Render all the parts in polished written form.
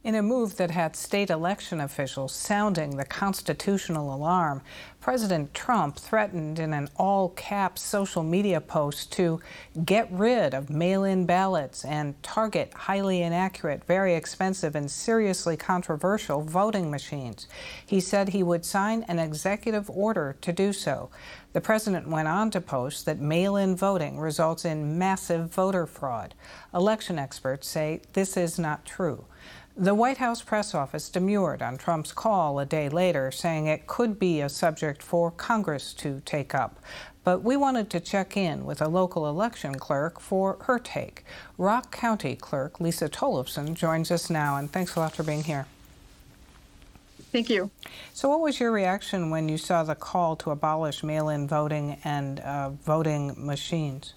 In a move that had state election officials sounding the constitutional alarm, President Trump threatened in an all-caps social media post to get rid of mail-in ballots and target highly inaccurate, very expensive, and seriously controversial voting machines. He said he would sign an executive order to do so. The president went on to post that mail-in voting results in massive voter fraud. Election experts say this is not true. The White House press office demurred on Trump's call a day later, saying it could be a subject for Congress to take up. But we wanted to check in with a local election clerk for her take. Rock County Clerk Lisa Tollefson joins us now, and thanks a lot for being here. Thank you. So what was your reaction when you saw the call to abolish mail-in voting and voting machines?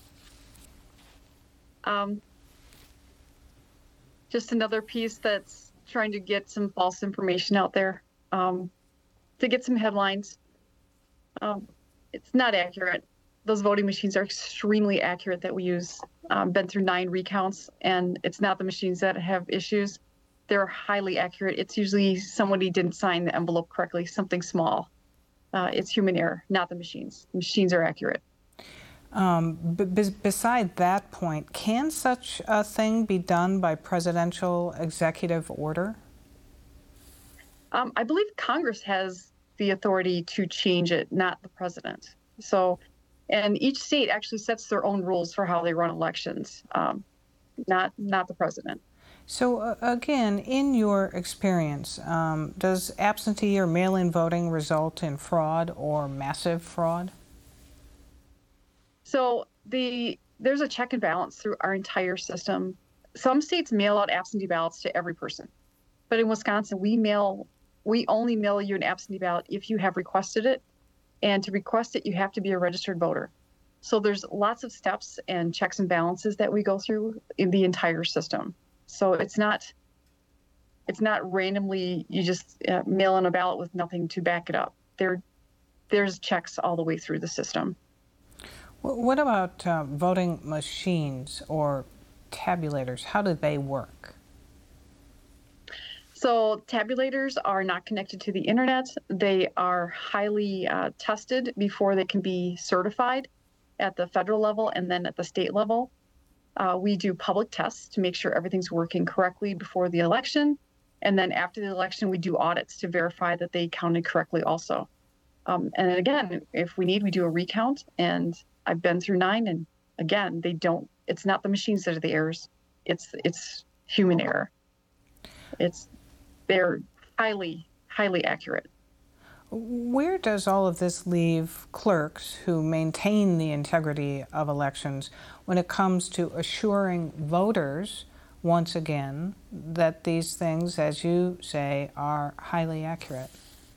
Just another piece that's trying to get some false information out there to get some headlines. It's not accurate. Those voting machines are extremely accurate that we use. Been through 9 recounts, and it's not the machines that have issues. They're highly accurate. It's usually somebody didn't sign the envelope correctly, something small. It's human error, not the machines. The machines are accurate. Beside that point, can such a thing be done by presidential executive order? I believe Congress has the authority to change it, not the president. So, and each state actually sets their own rules for how they run elections, not the president. So again, in your experience, does absentee or mail-in voting result in fraud or massive fraud? So there's a check and balance through our entire system. Some states mail out absentee ballots to every person, but in Wisconsin, we only mail you an absentee ballot if you have requested it, and to request it, you have to be a registered voter. So there's lots of steps and checks and balances that we go through in the entire system. So it's not randomly you just mail in a ballot with nothing to back it up. There's checks all the way through the system. What about voting machines or tabulators? How do they work? So tabulators are not connected to the internet. They are highly tested before they can be certified at the federal level and then at the state level. We do public tests to make sure everything's working correctly before the election. And then after the election, we do audits to verify that they counted correctly also. And again, if we need, we do a recount. And I've been through 9, and again, it's not the machines that are the errors. It's human error. They're highly, highly accurate. Where does all of this leave clerks who maintain the integrity of elections when it comes to assuring voters, once again, that these things, as you say, are highly accurate?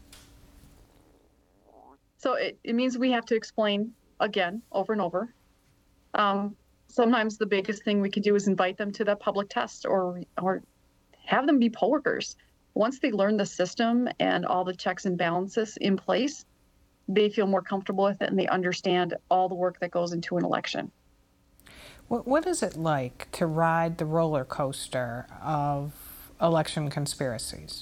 So it means we have to explain again, over and over. Sometimes the biggest thing we can do is invite them to the public test or have them be poll workers. Once they learn the system and all the checks and balances in place, they feel more comfortable with it and they understand all the work that goes into an election. What is it like to ride the roller coaster of election conspiracies?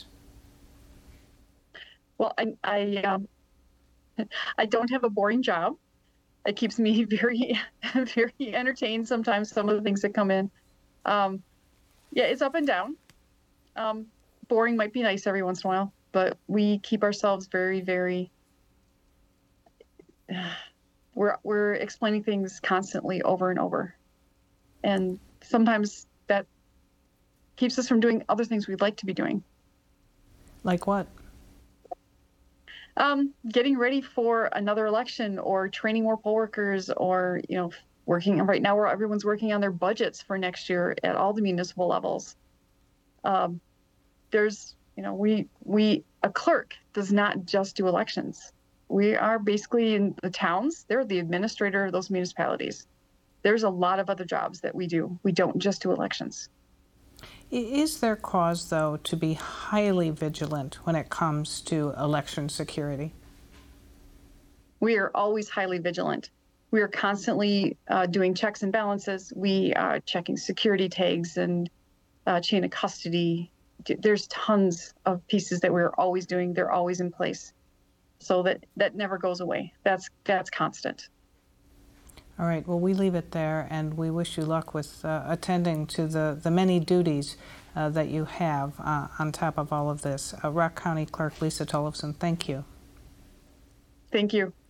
Well, I don't have a boring job. It keeps me very, very entertained sometimes, some of the things that come in. Yeah, it's up and down. Boring might be nice every once in a while, but we keep ourselves very, very, we're explaining things constantly over and over. And sometimes that keeps us from doing other things we'd like to be doing. Like what? Getting ready for another election or training more poll workers or, working right now where everyone's working on their budgets for next year at all the municipal levels. A clerk does not just do elections. We are basically in the towns. They're the administrator of those municipalities. There's a lot of other jobs that we do. We don't just do elections. Is there cause, though, to be highly vigilant when it comes to election security? We are always highly vigilant. We are constantly doing checks and balances. We are checking security tags and chain of custody there's tons of pieces that we're always doing. They're always in place. So that never goes away. That's constant. All right, well, we leave it there, and we wish you luck with attending to the many duties that you have on top of all of this. Rock County Clerk Lisa Tollefson, thank you. Thank you.